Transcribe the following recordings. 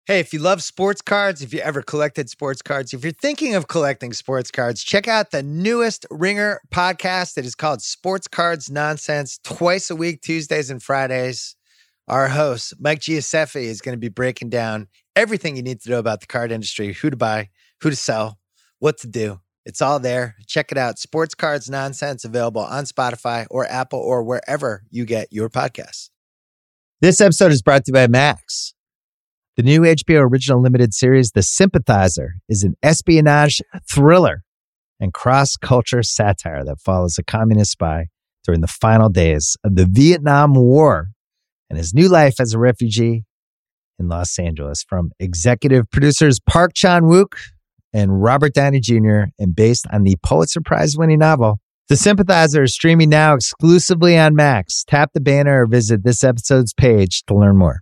Hey, if you love sports cards, if you ever collected sports cards, if you're thinking of collecting sports cards, check out the newest Ringer podcast. It is called Sports Cards Nonsense, twice a week, Tuesdays and Fridays. Our host, Mike Giuseppe, is going to be breaking down everything you need to know about the card industry, who to buy, who to sell, what to do. It's all there. Check it out. Sports Cards Nonsense, available on Spotify or Apple or wherever you get your podcasts. This episode is brought to you by Max. The new HBO original limited series, The Sympathizer, is an espionage thriller and cross-culture satire that follows a communist spy during the final days of the Vietnam War and his new life as a refugee in Los Angeles. From executive producers Park Chan-wook and Robert Downey Jr. and based on the Pulitzer Prize-winning novel, The Sympathizer is streaming now exclusively on Max. Tap the banner or visit this episode's page to learn more.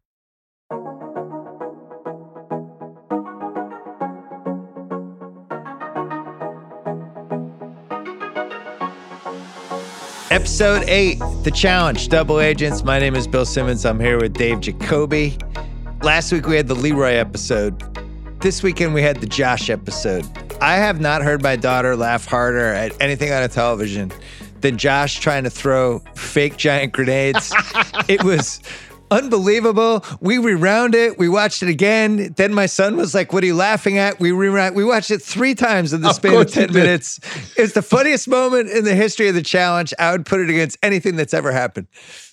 Episode 8, The Challenge, Double Agents. My name is Bill Simmons. I'm here with Dave Jacoby. Last week we had the Leroy episode. This weekend we had the Josh episode. I have not heard my daughter laugh harder at anything on a television than Josh trying to throw fake giant grenades. It was unbelievable. We rewound it. We watched it again. Then my son was like, "What are you laughing at?" We watched it 3 times in the span of 10 minutes. It's the funniest moment in the history of the challenge. I would put it against anything that's ever happened.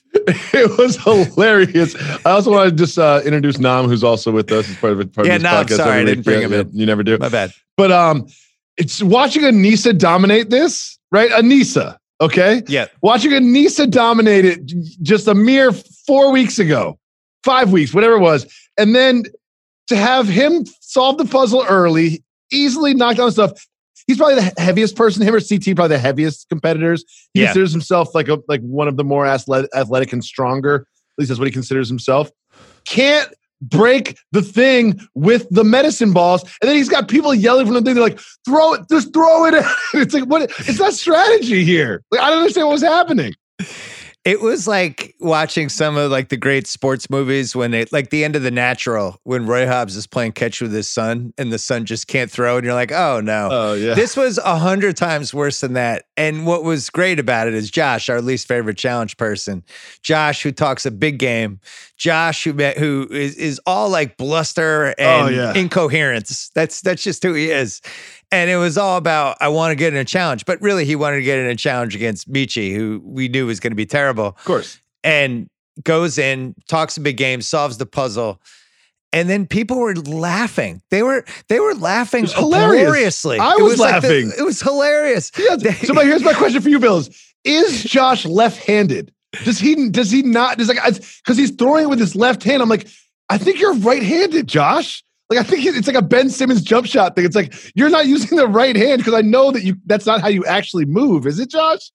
It was hilarious. I also want to just introduce Nam, who's also with us as part of this Nam, podcast. sorry, I didn't bring him in. You never do. My bad. But it's watching Anissa dominate this, right? Anissa, okay? Yeah. Watching Anissa dominate it just a mere 4 weeks ago, 5 weeks, whatever it was. And then to have him solve the puzzle early, easily knock down stuff. He's probably the heaviest person. Him or CT, probably the heaviest competitors. He considers himself like one of the more athletic and stronger. At least that's what he considers himself. Can't break the thing with the medicine balls. And then he's got people yelling from the thing. They're like, throw it, just throw it. It's like, what? It's not strategy here. Like, I don't understand what was happening. It was like watching some of like the great sports movies when they like the end of The Natural when Roy Hobbs is playing catch with his son and the son just can't throw and you're like, oh no. Oh yeah. This was 100 times worse than that. And what was great about it is Josh, our least favorite challenge person, Josh, who talks a big game, Josh, who is all like bluster and incoherence. That's just who he is. And it was all about, I want to get in a challenge. But really, he wanted to get in a challenge against Michi, who we knew was going to be terrible. Of course. And goes in, talks a big game, solves the puzzle. And then people were laughing. They were laughing hilariously. I was laughing. It was hilarious. Yeah. So here's my question for you, Bill. Is Josh left-handed? Does he not? Because he's throwing with his left hand. I'm like, I think you're right-handed, Josh. Like, I think it's like a Ben Simmons jump shot thing. It's like, you're not using the right hand because I know that that's not how you actually move. Is it, Josh?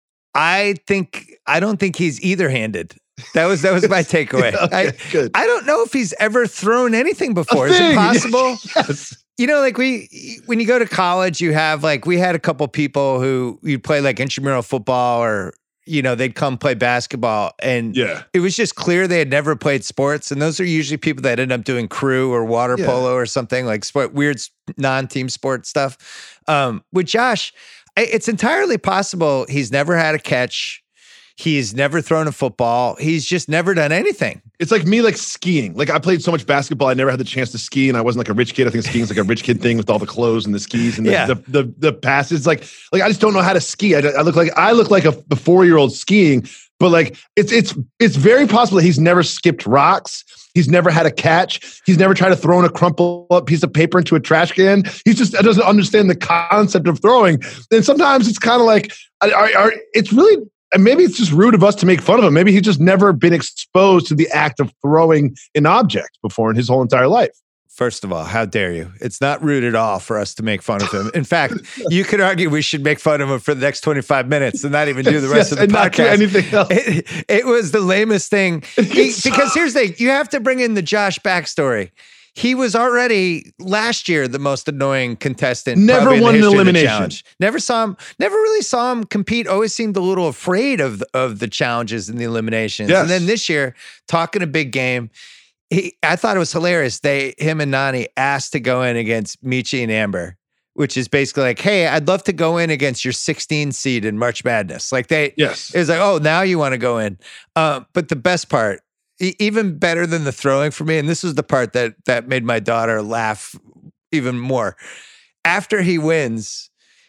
I don't think he's either-handed. That was my takeaway. Okay, good. I don't know if he's ever thrown anything before. Is it possible? Yes. You know, like when you go to college, you have like, we had a couple people who you'd play like intramural football or, you know, they'd come play basketball and it was just clear they had never played sports. And those are usually people that end up doing crew or water polo or something like weird non-team sport stuff. With Josh, it's entirely possible he's never had a catch. He's never thrown a football. He's just never done anything. It's like me, like skiing. Like I played so much basketball, I never had the chance to ski, and I wasn't like a rich kid. I think skiing's like a rich kid thing with all the clothes and the skis and the passes. Like I just don't know how to ski. I look like a 4-year-old skiing, but like it's very possible that he's never skipped rocks. He's never had a catch. He's never tried to throw in a crumpled up piece of paper into a trash can. He just doesn't understand the concept of throwing. And sometimes it's kind of like, it's really. And maybe it's just rude of us to make fun of him. Maybe he's just never been exposed to the act of throwing an object before in his whole entire life. First of all, how dare you? It's not rude at all for us to make fun of him. In fact, you could argue we should make fun of him for the next 25 minutes and not even do the rest of the podcast. Not do anything else. It was the lamest thing. Because here's the thing. You have to bring in the Josh backstory. He was already last year the most annoying contestant. Never won an elimination. Never really saw him compete. Always seemed a little afraid of the challenges and the eliminations. Yes. And then this year, talking a big game. I thought it was hilarious. Him and Nani asked to go in against Michi and Amber, which is basically like, hey, I'd love to go in against your 16 seed in March Madness. Like it was like, oh, now you want to go in. But the best part, even better than the throwing for me, and this was the part that made my daughter laugh even more. After he wins,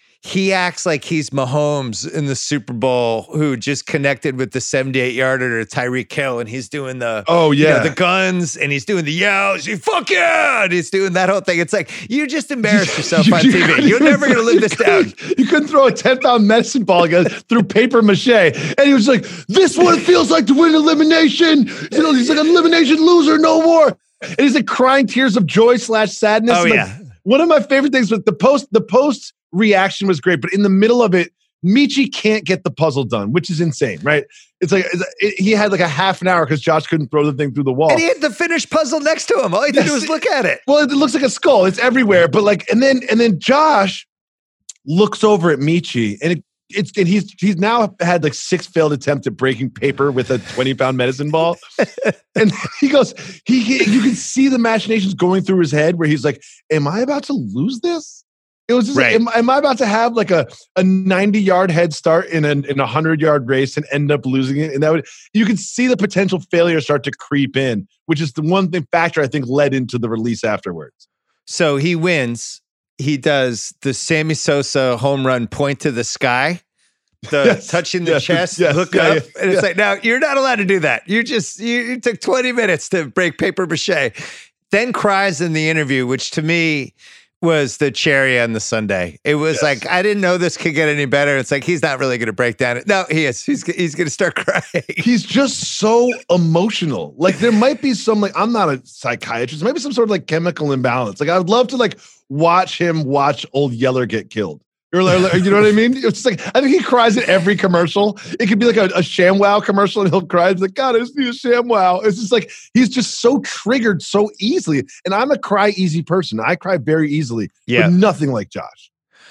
he acts like he's Mahomes in the Super Bowl who just connected with the 78-yarder to Tyreek Hill, and he's doing the the guns, and he's doing the yells, you fuck yeah, and he's doing that whole thing. It's like, you just embarrassed yourself on TV. You're never going to live this down. You couldn't throw a 10-pound medicine ball through paper mache. And he was like, this what it feels like to win elimination. He's like, elimination loser, no more. And he's like crying tears of joy / sadness. Oh, yeah. One of my favorite things was the post reaction was great, but in the middle of it, Michi can't get the puzzle done, which is insane, right? It's like he had like a half an hour because Josh couldn't throw the thing through the wall. And he had the finished puzzle next to him. All he had to do was look at it. Well, it looks like a skull. It's everywhere. But like, and then Josh looks over at Michi, and he's now had like 6 failed attempts at breaking paper with a 20-pound medicine ball. And he goes, you can see the machinations going through his head where he's like, am I about to lose this? It was just like, am I about to have like a 90-yard head start in a 100-yard race and end up losing it? And you can see the potential failure start to creep in, which is the one factor I think led into the release afterwards. So he wins. He does the Sammy Sosa home run point to the sky, touching the chest, look up. And it's like, now you're not allowed to do that. You took 20 minutes to break paper mache. Then cries in the interview, which to me was the cherry on the sundae. It was like, I didn't know this could get any better. It's like, he's not really going to break down. No, he is. He's going to start crying. He's just so emotional. Like there might be some, like, I'm not a psychiatrist, maybe some sort of like chemical imbalance. Like I would love to like watch Old Yeller get killed. You know what I mean? It's just like, I think he cries at every commercial. It could be like a ShamWow commercial and he'll cry. He's like, God, I just need a ShamWow. It's just like, he's just so triggered so easily. And I'm a cry easy person. I cry very easily, but nothing like Josh.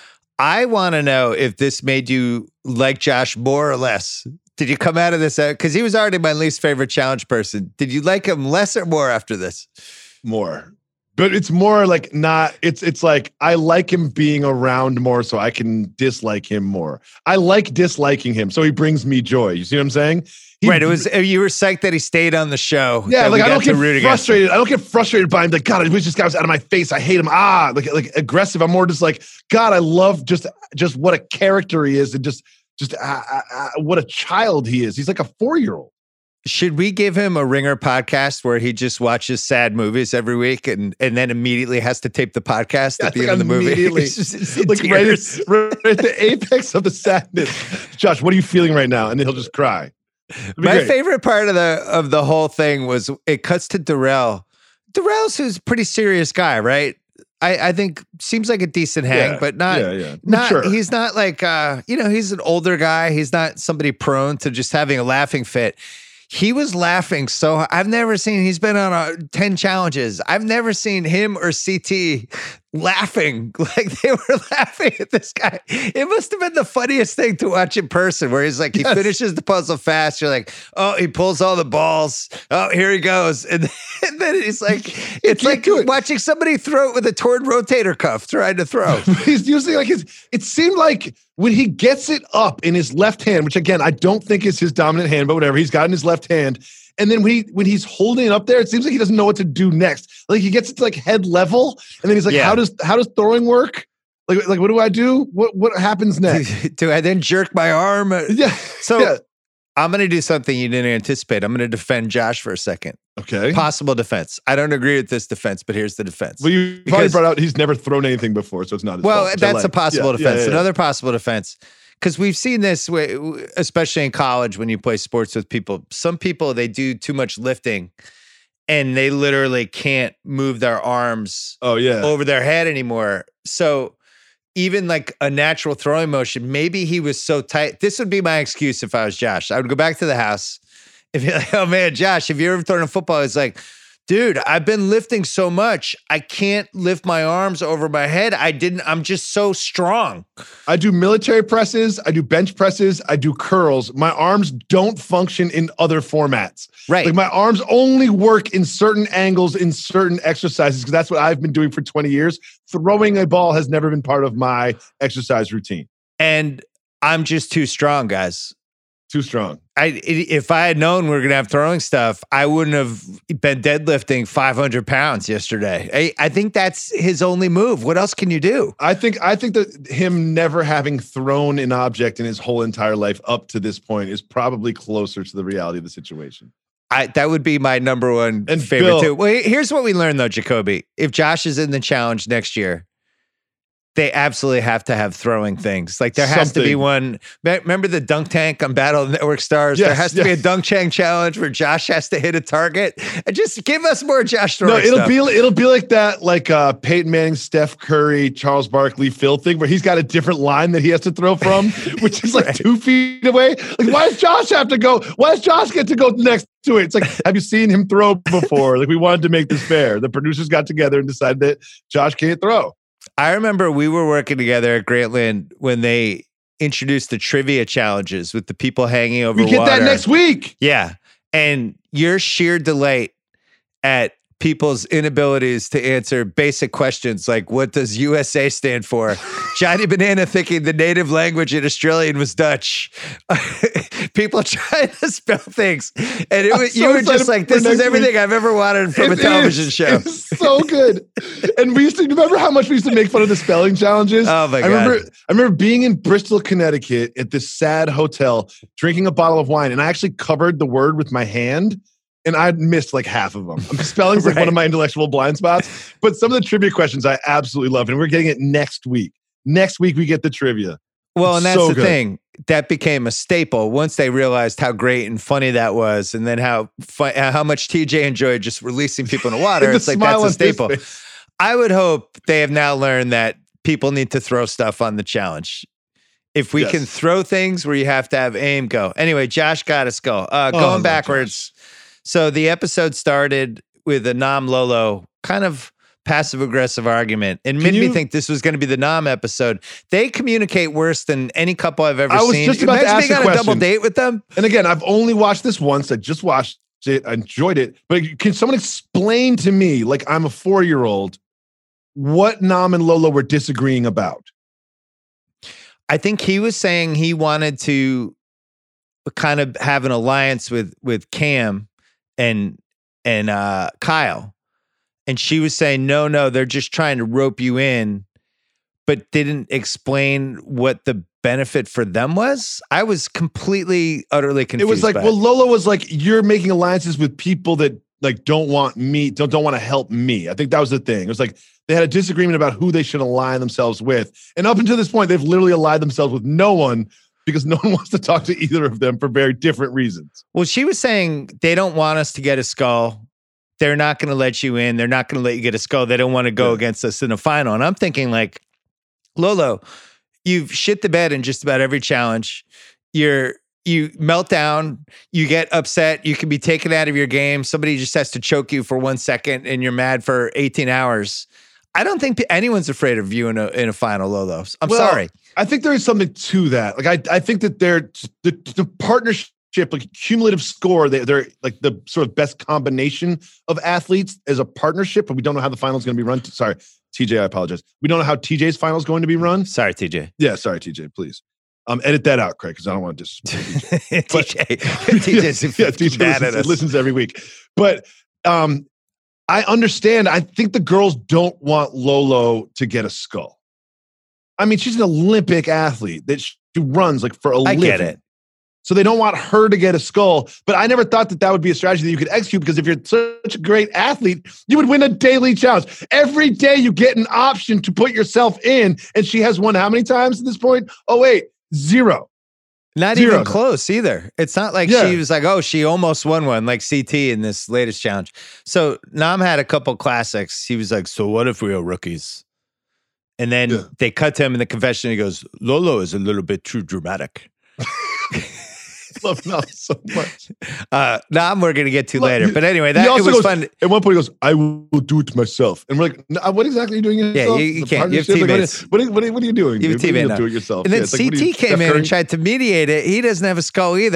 I want to know if this made you like Josh more or less. Did you come out of this? Because he was already my least favorite challenge person. Did you like him less or more after this? More. But it's more like it's like I like him being around more so I can dislike him more. I like disliking him, so he brings me joy. You see what I'm saying? Right. It was, you were psyched that he stayed on the show. Yeah, like I don't get frustrated. I don't get frustrated by him. Like, God, I wish this guy was out of my face. I hate him. Like aggressive. I'm more just like, God, I love just what a character he is and just what a child he is. He's like a 4-year-old. Should we give him a Ringer podcast where he just watches sad movies every week and then immediately has to tape the podcast at the end of the movie? Like right at the apex of the sadness. Josh, what are you feeling right now? And then he'll just cry. My favorite part of the whole thing was it cuts to Darrell. Darrell's who's a pretty serious guy, right? I think seems like a decent hang, but not. Sure. He's not like he's an older guy. He's not somebody prone to just having a laughing fit. He was laughing so I've never seen, he's been on 10 challenges. I've never seen him or CT laughing like they were laughing at this guy. It must have been the funniest thing to watch in person where he's like, he finishes the puzzle fast. You're like, oh, he pulls all the balls. Oh, here he goes. And then he's like, it's like watching somebody throw it with a torn rotator cuff trying to throw. He's using like it seemed like when he gets it up in his left hand, which again, I don't think is his dominant hand, but whatever, he's got in his left hand. And then when he's holding it up there, it seems like he doesn't know what to do next. Like he gets it to like head level, and then he's like, how does throwing work? Like what do I do? What happens next? Do I then jerk my arm? Yeah. So I'm going to do something you didn't anticipate. I'm going to defend Josh for a second. Okay. Possible defense. I don't agree with this defense, but here's the defense. Well, you probably brought out he's never thrown anything before, so it's not his fault. That's a possible defense. Another possible defense. Because we've seen this, especially in college when you play sports with people. Some people, they do too much lifting and they literally can't move their arms over their head anymore. So even like a natural throwing motion, maybe he was so tight. This would be my excuse if I was Josh. I would go back to the house and be like, oh man, Josh, have you ever thrown a football? It's like, Dude, I've been lifting so much. I can't lift my arms over my head. I'm just so strong. I do military presses. I do bench presses. I do curls. My arms don't function in other formats. Right. Like my arms only work in certain angles, in certain exercises, because that's what I've been doing for 20 years. Throwing a ball has never been part of my exercise routine. And I'm just too strong, guys. Too strong. If I had known we were going to have throwing stuff, I wouldn't have been deadlifting 500 pounds yesterday. I think that's his only move. What else can you do? I think that him never having thrown an object in his whole entire life up to this point is probably closer to the reality of the situation. That would be my number one favorite Bill, too. Well, here's what we learned though, Jacoby. If Josh is in the challenge next year, they absolutely have to have throwing things. Like there has to be one. Remember the dunk tank on Battle Network Stars? Yes, there has to be a dunk tank challenge where Josh has to hit a target. And just give us more Josh throwing stuff. It'll be like that, like Peyton Manning, Steph Curry, Charles Barkley, Phil thing, where he's got a different line that he has to throw from, which is like 2 feet away. Like, why does Josh have to go? Why does Josh get to go next to it? It's like, have you seen him throw before? Like, we wanted to make this fair. The producers got together and decided that Josh can't throw. I remember we were working together at Grantland when they introduced the trivia challenges with the people hanging over water. We get that next week. Yeah. And your sheer delight at people's inabilities to answer basic questions like, what does USA stand for? Johnny Banana thinking the native language in Australian was Dutch. People trying to spell things. And you were just like, this is everything I've ever wanted from a television show. It's so good. And we used to, remember how much we used to make fun of the spelling challenges? Oh my God. I remember being in Bristol, Connecticut at this sad hotel, drinking a bottle of wine. And I actually covered the word with my hand. And I missed like half of them. Spelling's like one of my intellectual blind spots. But some of the trivia questions I absolutely love. And we're getting it next week. Next week, we get the trivia. Well, and that's the thing. That became a staple once they realized how great and funny that was. And then how much TJ enjoyed just releasing people in the water. It's like, that's a staple. I would hope they have now learned that people need to throw stuff on the challenge. If we can throw things where you have to have aim, go. Anyway, Josh got us go. Going backwards. Josh. So the episode started with a Nam Lolo kind of passive-aggressive argument and made me think this was going to be the Nam episode. They communicate worse than any couple I've ever seen. I was just about to ask being on a double date with them. And again, I've only watched this once. I just watched it. I enjoyed it. But can someone explain to me, like I'm a 4-year-old, what Nam and Lolo were disagreeing about? I think he was saying he wanted to kind of have an alliance with Cam and Kyle. And she was saying, no, they're just trying to rope you in, but didn't explain what the benefit for them was. I was completely, utterly confused. It was like, well, Lolo was like, you're making alliances with people that like don't want me, don't want to help me. I think that was the thing. It was like they had a disagreement about who they should align themselves with. And up until this point, they've literally allied themselves with no one because no one wants to talk to either of them for very different reasons. Well, she was saying they don't want us to get a skull. They're not going to let you in. They're not going to let you get a skull. They don't want to go against us in a final. And I'm thinking like, Lolo, you've shit the bed in just about every challenge. You melt down, you get upset, you can be taken out of your game. Somebody just has to choke you for 1 second and you're mad for 18 hours. I don't think anyone's afraid of you in a final, Lolo. I'm sorry. I think there is something to that. Like I think that the partnership, like cumulative score, they're like the sort of best combination of athletes as a partnership, but we don't know how the final is going to be run. Sorry, TJ, I apologize. We don't know how TJ's final is going to be run. Sorry, TJ. Yeah, sorry, TJ, please. Edit that out, Craig, because I don't want to disrespect TJ. TJ listens every week. But I understand. I think the girls don't want Lolo to get a skull. I mean, she's an Olympic athlete that she runs like for a living. I get it. So they don't want her to get a skull. But I never thought that would be a strategy that you could execute because if you're such a great athlete, you would win a daily challenge. Every day you get an option to put yourself in. And she has won how many times at this point? Oh, wait, 0. Not even close either. It's not like she was like, oh, she almost won one like CT in this latest challenge. So Nam had a couple classics. He was like, so what if we are rookies? And then they cut to him in the confession. He goes, Lolo is a little bit too dramatic. love Nam so much. Nam we're going to get to later. But anyway, it was fun. At one point he goes, I will do it myself. And we're like, no, what exactly are you doing yourself? Yeah, you can't. You have teammates. Like, what are you doing? You have teammates now. Do it yourself. And then CT came in and tried to mediate it. He doesn't have a skull either.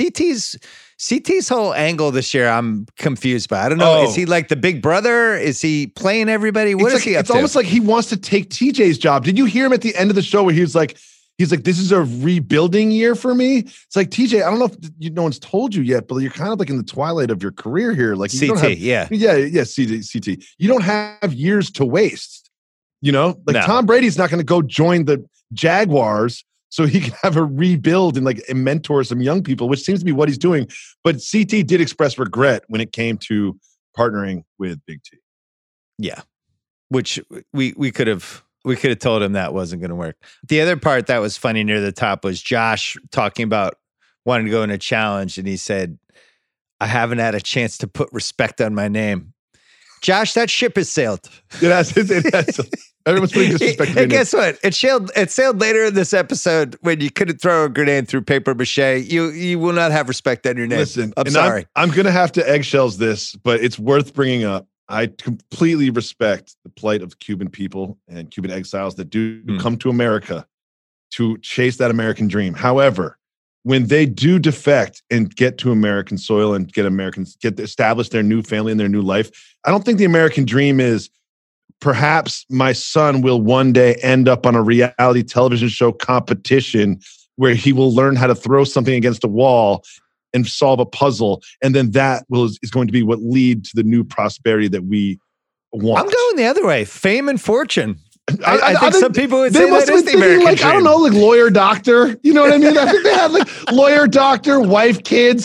CT's whole angle this year, I'm confused by. I don't know. Is he like the big brother? Is he playing everybody? What is he up to? It's almost like he wants to take TJ's job. Did you hear him at the end of the show where he was like, this is a rebuilding year for me? It's like, TJ, I don't know if no one's told you yet, but you're kind of like in the twilight of your career here. Like you CT, yeah, CT. You don't have years to waste. No. Tom Brady's not going to go join the Jaguars so he can have a rebuild and mentor some young people, which seems to be what he's doing. But CT did express regret when it came to partnering with Big T. Yeah, which we could have told him that wasn't going to work. The other part that was funny near the top was Josh talking about wanting to go in a challenge, and he said, "I haven't had a chance to put respect on my name." Josh, that ship has sailed. It has. Everyone's putting disrespect. And guess what? It sailed later in this episode when you couldn't throw a grenade through paper mache. You will not have respect on your name. Listen, I'm sorry. I'm going to have to eggshells this, but it's worth bringing up. I completely respect the plight of Cuban people and Cuban exiles that do come to America to chase that American dream. However, when they do defect and get to American soil and get to establish their new family and their new life, I don't think the American dream is perhaps my son will one day end up on a reality television show competition where he will learn how to throw something against a wall and solve a puzzle. And then that is going to be what lead to the new prosperity that we want. I'm going the other way. Fame and fortune. I think some people would say that is the American dream. I don't know, lawyer, doctor. You know what I mean? I think they had lawyer, doctor, wife, kids.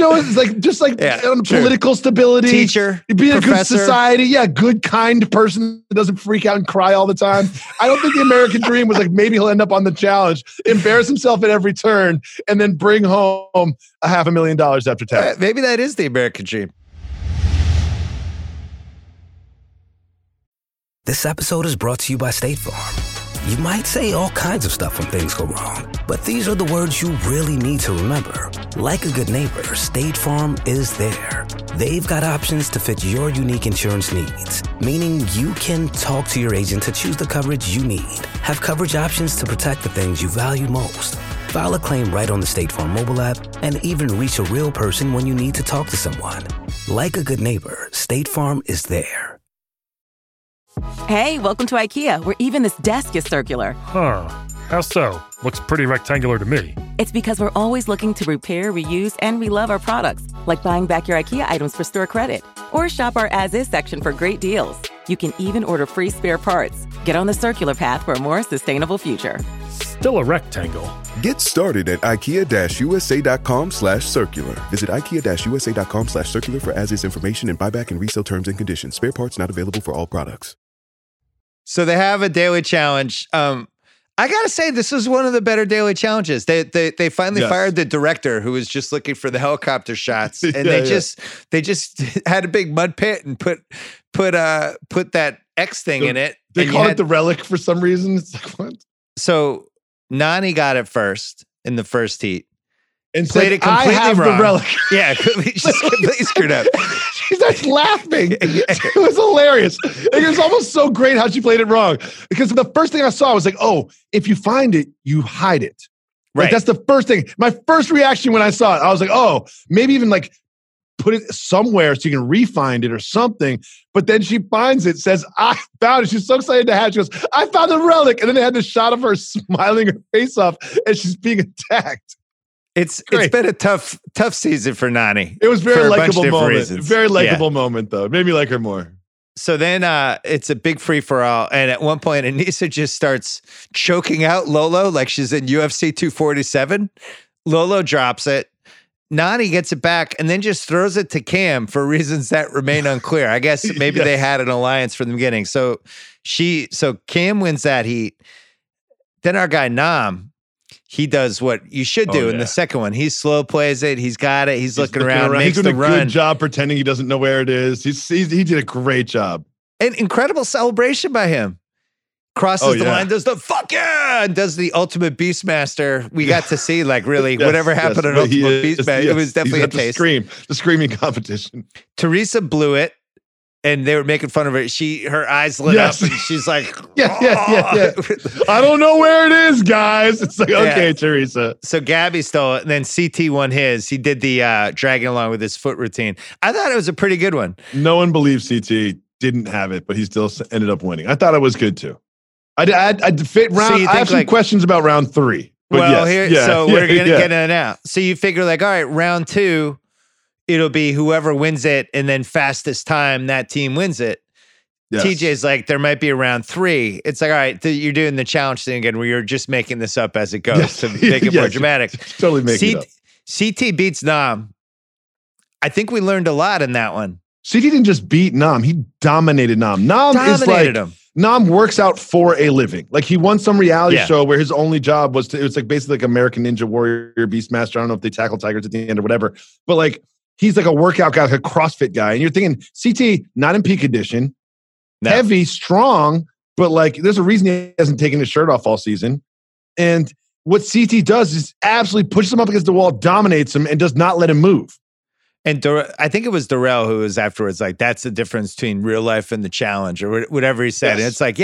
It's political stability. Teacher, be a professor. Good society. Yeah, good, kind person that doesn't freak out and cry all the time. I don't think the American dream was maybe he'll end up on the challenge, embarrass himself at every turn, and then bring home $500,000 after tax. Maybe that is the American dream. This episode is brought to you by State Farm. You might say all kinds of stuff when things go wrong, but these are the words you really need to remember. Like a good neighbor, State Farm is there. They've got options to fit your unique insurance needs, meaning you can talk to your agent to choose the coverage you need, have coverage options to protect the things you value most, file a claim right on the State Farm mobile app, and even reach a real person when you need to talk to someone. Like a good neighbor, State Farm is there. Hey, welcome to IKEA, where even this desk is circular. Huh. How so? Looks pretty rectangular to me. It's because we're always looking to repair, reuse, and relove our products, like buying back your IKEA items for store credit. Or shop our as-is section for great deals. You can even order free spare parts. Get on the circular path for a more sustainable future. Still a rectangle. Get started at IKEA-USA.com/circular. Visit IKEA-USA.com/circular for as-is information and buyback and resale terms and conditions. Spare parts not available for all products. So they have a daily challenge. I gotta say, this was one of the better daily challenges. They finally fired the director who was just looking for the helicopter shots, and they just had a big mud pit and put that X thing in it. They call it the relic for some reason. It's like, what? So Nany got it first in the first heat. And played said, it completely I have wrong. The relic. Yeah, just completely screwed up. She starts laughing. It was hilarious. It was almost so great how she played it wrong. Because the first thing I saw was if you find it, you hide it. Right. That's the first thing. My first reaction when I saw it, I was like, maybe even put it somewhere so you can re-find it or something. But then she finds it, says, I found it. She's so excited to have it. She goes, I found the relic. And then they had this shot of her smiling her face off as she's being attacked. It's been a tough season for Nany. It was very likable moment. Reasons. Very likable moment, though. It made me like her more. So then it's a big free-for-all. And at one point, Aneesa just starts choking out Lolo like she's in UFC 247. Lolo drops it. Nany gets it back and then just throws it to Cam for reasons that remain unclear. I guess maybe they had an alliance from the beginning. So Cam wins that heat. Then our guy Nam, he does what you should do in the second one. He slow plays it. He's got it. He's looking around. Makes he's doing the a run. good job pretending he doesn't know where it is. He did a great job. An incredible celebration by him. crosses the line, does the fuck yeah, and does the Ultimate Beastmaster. We got to see like really whatever happened on Ultimate Beastmaster. It was definitely a taste. The screaming competition. Teresa blew it. And they were making fun of her. Her eyes lit up, and she's like, yeah. I don't know where it is, guys. It's like, okay, Teresa. So Gabby stole it, and then CT won his. He did the dragging along with his foot routine. I thought it was a pretty good one. No one believes CT didn't have it, but he still ended up winning. I thought it was good too. I have some questions about round 3. Well, we're going to get into it now. So you figure like, all right, round 2. It'll be whoever wins it, and then fastest time, that team wins it. Yes. TJ's like, there might be a round 3. It's like, all right, you're doing the challenge thing again where you're just making this up as it goes to make it more dramatic. Totally making it up. CT beats Nam. I think we learned a lot in that one. CT didn't just beat Nam. He dominated Nam. Nam works out for a living. Like he won some reality show where his only job was it was like basically like American Ninja Warrior, Beastmaster. I don't know if they tackle tigers at the end or whatever, but like, he's like a workout guy, like a CrossFit guy. And you're thinking, CT, not in peak condition, heavy, strong, but like there's a reason he hasn't taken his shirt off all season. And what CT does is absolutely pushes him up against the wall, dominates him, and does not let him move. And I think it was Darrell who was afterwards like, that's the difference between real life and the challenge or whatever he said. Yes. And it's like,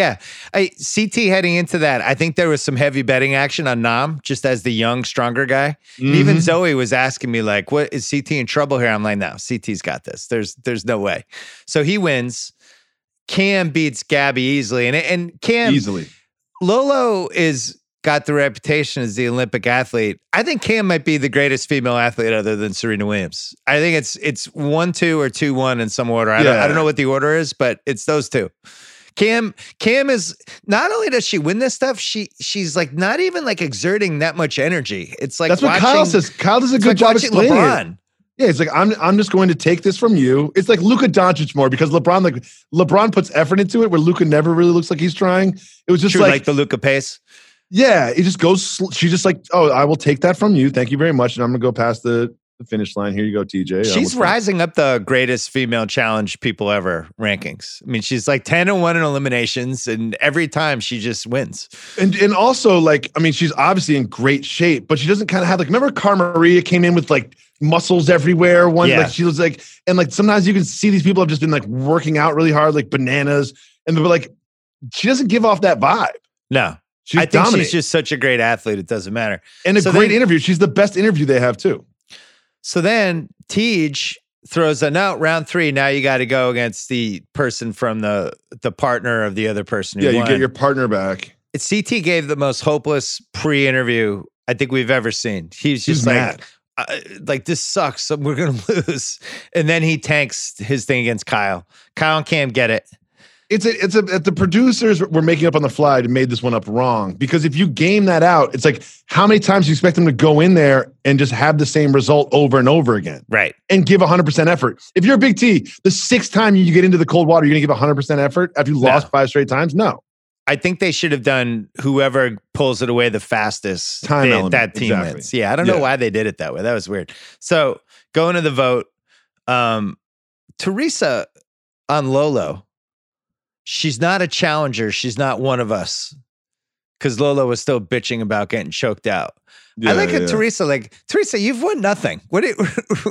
CT heading into that, I think there was some heavy betting action on Nam just as the young, stronger guy. Mm-hmm. Even Zoe was asking me like, what is CT in trouble here? I'm like, no, CT's got this. There's no way. So he wins. Cam beats Gabby easily. And Cam, easily. Lolo got the reputation as the Olympic athlete. I think Cam might be the greatest female athlete other than Serena Williams. I think it's 1-2 or 2-1 in some order. I don't know what the order is, but it's those two. Cam is not only does she win this stuff, she's like not even like exerting that much energy. It's like that's what Kyle says. Kyle does a good job explaining LeBron. It. Yeah, it's like I'm just going to take this from you. It's like Luka Doncic more because LeBron puts effort into it where Luka never really looks like he's trying. It was just like the Luka pace. Yeah, it just goes. She's just like, oh, I will take that from you. Thank you very much. And I'm going to go past the finish line. Here you go, TJ. She's rising up the greatest female challenge people ever rankings. I mean, she's like 10-1 in eliminations, and every time she just wins. And also, like, I mean, she's obviously in great shape, but she doesn't kind of have like, remember Cara Maria came in with like muscles everywhere. Like she was like, and like sometimes you can see these people have just been like working out really hard, like bananas. And they're like, she doesn't give off that vibe. No. I think she's just such a great athlete. It doesn't matter. And a great interview. She's the best interview they have too. So then Tej throws a note, round 3. Now you got to go against the person from the partner of the other person. You get your partner back. CT gave the most hopeless pre-interview I think we've ever seen. He's just like, this sucks. We're going to lose. And then he tanks his thing against Kyle. Kyle and Cam get it. The producers were making up on the fly and made this one up wrong because if you game that out, it's like how many times do you expect them to go in there and just have the same result over and over again, right? And give 100% effort. If you're a Big T, the 6th time you get into the cold water, you're gonna give 100% effort after you lost 5 straight times. No, I think they should have done whoever pulls it away the fastest. That team wins. Yeah, I don't know why they did it that way. That was weird. So going to the vote, Teresa on Lolo. She's not a challenger. She's not one of us. Because Lolo was still bitching about getting choked out. I like it, Teresa. Like, Teresa, you've won nothing. What? You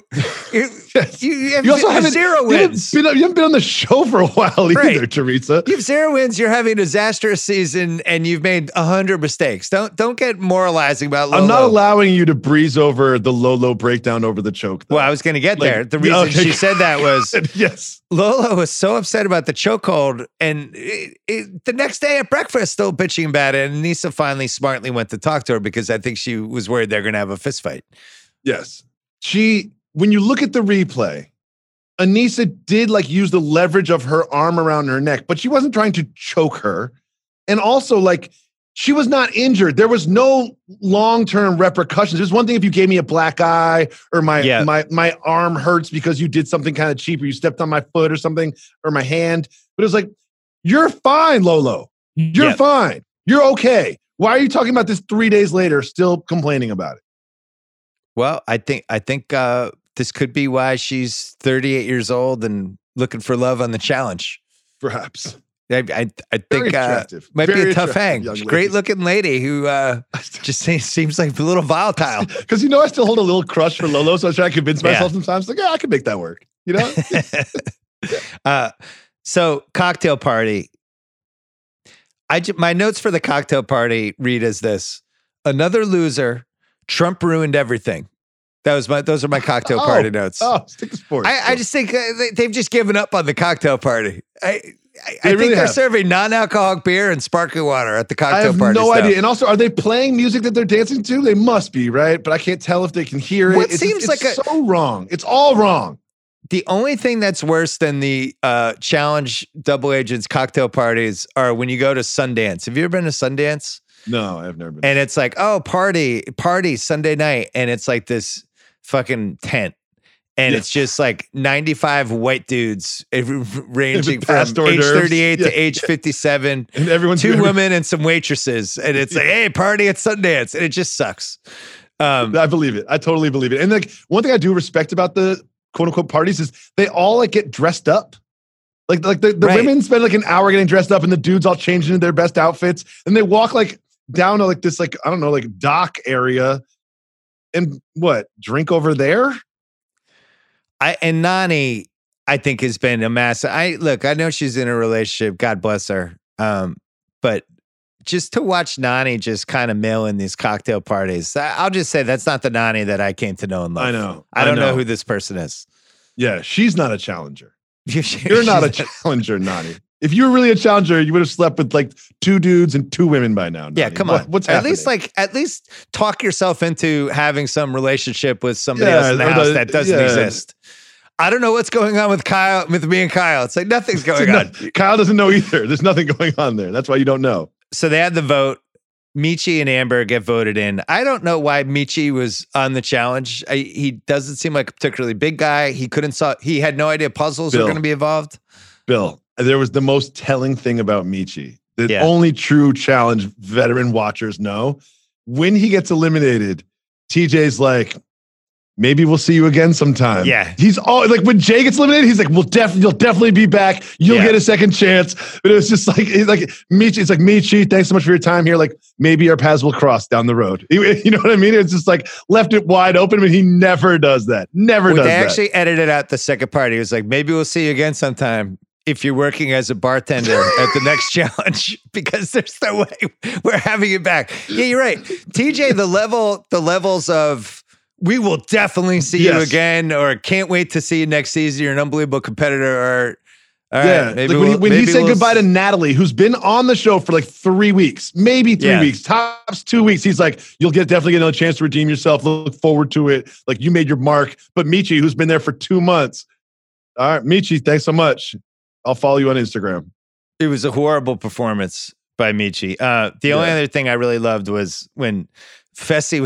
have 0 wins. You haven't been on the show for a while either, Teresa. You have 0 wins. You're having a disastrous season, and you've made 100 mistakes. Don't get moralizing about Lolo. I'm not allowing you to breeze over the Lolo breakdown over the choke, though. Well, I was going to get there. The reason she said that was yes. Lolo was so upset about the chokehold, and the next day at breakfast, still bitching about it. And Nisa finally smartly went to talk to her because I think she was worried they're going to have a fist fight. Yes. When you look at the replay, Anissa did like use the leverage of her arm around her neck, but she wasn't trying to choke her. And also like she was not injured. There was no long-term repercussions. There's one thing if you gave me a black eye or my arm hurts because you did something kind of cheap or you stepped on my foot or something or my hand. But it was like, you're fine, Lolo. You're fine. You're okay. Why are you talking about this 3 days later, still complaining about it? Well, I think this could be why she's 38 years old and looking for love on the challenge. Perhaps. I think might be a tough hang. Great looking lady who just seems like a little volatile. Because I still hold a little crush for Lolo, so I try to convince myself sometimes. Like, I can make that work. So cocktail party. My notes for the cocktail party read as this: another loser. Trump ruined everything. Those are my cocktail party notes. Stick to sports. I just think they've just given up on the cocktail party. I think they're serving non-alcoholic beer and sparkling water at the cocktail party. I have no idea. And also, are they playing music that they're dancing to? They must be, right? But I can't tell if they can hear it. It's so wrong. It's all wrong. The only thing that's worse than the challenge double agents cocktail parties are when you go to Sundance. Have you ever been to Sundance? No, I've never been. And it's like, party Sunday night. And it's like this fucking tent. And it's just like 95 white dudes ranging from age 38 to age 57. And everyone's 2 women and some waitresses. And it's like, hey, party at Sundance. And it just sucks. I believe it. I totally believe it. And like one thing I do respect about the quote unquote parties is they all like get dressed up. Like the women spend like an hour getting dressed up and the dudes all change into their best outfits. And they walk like down to like this, like, I don't know, like dock area and drink over there? And Nany, I think, has been a mess. I know she's in a relationship. God bless her. But just to watch Nany just kind of mill in these cocktail parties, I'll just say that's not the Nany that I came to know and love. I know. I don't know who this person is. Yeah, she's not a challenger. You're not a challenger, Nany. If you were really a challenger, you would have slept with like 2 dudes and 2 women by now. Nany. Yeah, come on. What's happening? At least talk yourself into having some relationship with somebody else in the house that doesn't exist. I don't know what's going on with me and Kyle. It's like nothing's going on. Kyle doesn't know either. There's nothing going on there. That's why you don't know. So they had the vote. Michi and Amber get voted in. I don't know why Michi was on the challenge. He doesn't seem like a particularly big guy. He had no idea puzzles were going to be involved. Bill, there was the most telling thing about Michi. The only true challenge veteran watchers know. When he gets eliminated, TJ's like, maybe we'll see you again sometime. Yeah. He's all like, when Jay gets eliminated, he's like, you'll definitely be back. You'll get a second chance. But it was just like, Michi, it's like, Michi, thanks so much for your time here. Like, maybe our paths will cross down the road. You know what I mean? It's just like left it wide open, but he never does that. Never does that. They actually edited out the second part. He was like, maybe we'll see you again sometime if you're working as a bartender at the next challenge, because there's no way we're having you back. Yeah, you're right. TJ, the levels of, we will definitely see you again, or can't wait to see you next season. You're an unbelievable competitor. Or right, maybe like when he said goodbye to Natalie, who's been on the show for like 3 weeks, maybe 3 weeks, tops 2 weeks. He's like, you'll definitely get another chance to redeem yourself. Look forward to it. Like, you made your mark. But Michi, who's been there for 2 months. All right, Michi, thanks so much. I'll follow you on Instagram. It was a horrible performance by Michi. The only other thing I really loved was when Fessy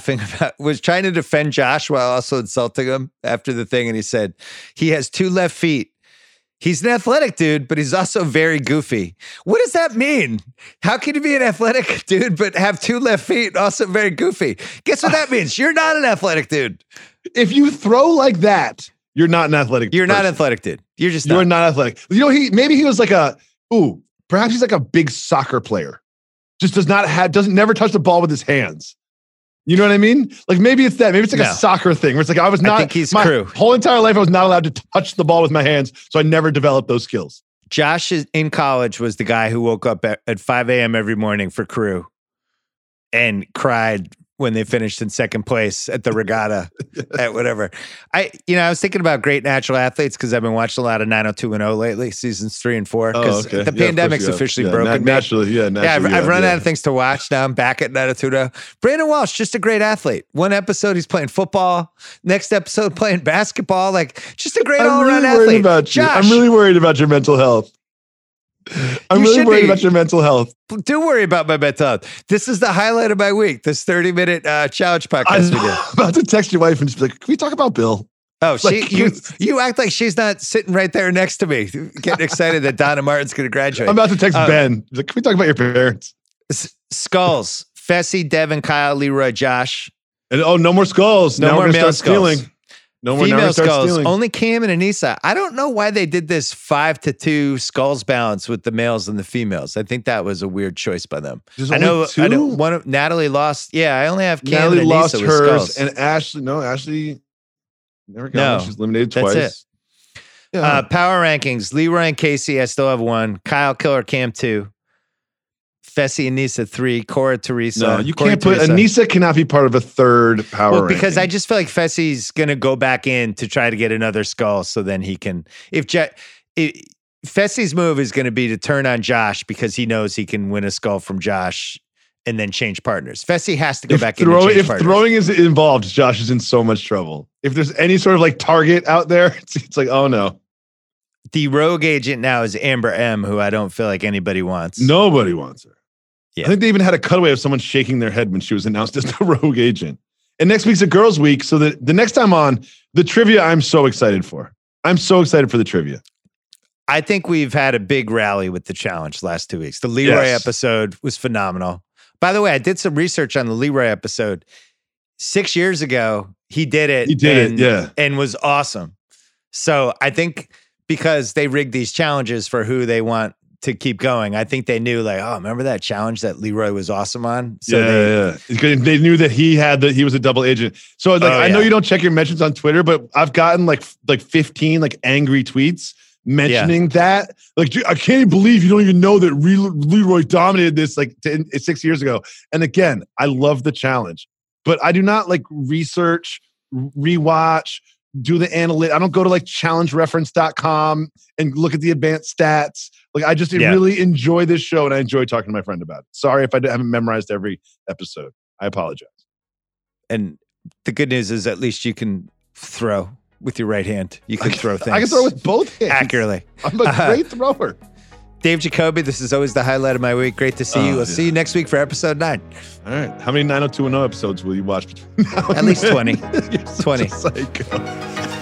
was trying to defend Josh while also insulting him after the thing. And he said, he has 2 left feet. He's an athletic dude, but he's also very goofy. What does that mean? How can you be an athletic dude, but have 2 left feet and also very goofy? Guess what that means? You're not an athletic dude. If you throw like that, you're not an athletic You're not an athletic dude. You're just You're not athletic. You know, maybe he was like perhaps he's like a big soccer player. Just never touch the ball with his hands. You know what I mean? Like, maybe it's that. Maybe it's like a soccer thing where it's like, I think he's my whole entire life, I was not allowed to touch the ball with my hands. So I never developed those skills. Josh in college was the guy who woke up at 5 a.m. every morning for crew and cried when they finished in second place at the regatta at whatever. I was thinking about great natural athletes because I've been watching a lot of 90210 lately, seasons 3 and 4. Because the pandemic's officially broken. Naturally. I've run out of things to watch. Now I'm back at 90210. Brandon Walsh, just a great athlete. One episode he's playing football. Next episode playing basketball. Like, just a great all-around athlete. Josh, I'm really worried about your mental health. I'm really worried about your mental health. Do worry about my mental health. This is the highlight of my week, this 30-minute challenge podcast we did. I'm about to text your wife and just be like, can we talk about Bill? Oh, you act like she's not sitting right there next to me, getting excited that Donna Martin's going to graduate. I'm about to text Ben. Like, can we talk about your parents? Skulls. Fessy, Devin, Kyle, Leroy, Josh. And no more skulls. No now more we're male start skulls. stealing. No more. Female Never start skulls. stealing. Only Cam and Anissa. I don't know why they did this 5-2 skulls balance with the males and the females. I think that was a weird choice by them. There's I know. only two? I know. One of Natalie lost. Yeah, I only have Cam Natalie and lost Anissa with hers, skulls. and Ashley. No, Ashley never got No, one. She's eliminated that's twice. it. Yeah. Power rankings: Leroy and Casey. I still have 1. Kyle, Killer, Cam 2. Fessy and Anissa 3. Cora, Teresa. No, you Corey, can't put Teresa. Anissa cannot be part of a third power. Well, because ranking. I just feel like Fessy's going to go back in to try to get another skull, so then he can. Fessy's move is going to be to turn on Josh because he knows he can win a skull from Josh and then change partners. Fessy has to go back in and change if partners. throwing is involved, Josh is in so much trouble. If there's any sort of like target out there, it's like, oh no. The rogue agent now is Amber M, who I don't feel like anybody wants. Nobody wants her. Yeah. I think they even had a cutaway of someone shaking their head when she was announced as the rogue agent. And next week's a girls' week, so that the next time on, the trivia I'm so excited for. I'm so excited for the trivia. I think we've had a big rally with the challenge last 2 weeks. The Leroy episode was phenomenal. By the way, I did some research on the Leroy episode. 6 years ago, he did it. And was awesome. So I think because they rigged these challenges for who they want to keep going, I think they knew like, oh, remember that challenge that Leroy was awesome on? So they knew that he was a double agent. So like, I know you don't check your mentions on Twitter, but I've gotten like 15 like angry tweets mentioning that. Like, I can't believe you don't even know that Leroy dominated this like 6 years ago. And again, I love the challenge, but I do not like research, rewatch, do the analytics. I don't go to like challengereference.com and look at the advanced stats. Like I just really enjoy this show and I enjoy talking to my friend about it. Sorry if I haven't memorized every episode. I apologize. And the good news is at least you can throw with your right hand. You can throw things. I can throw with both hands. Accurately. I'm a great thrower. Dave Jacoby, this is always the highlight of my week. Great to see you. We'll see you next week for episode 9. All right. How many 90210 episodes will you watch between now and At least then? 20. You're such 20. a psycho.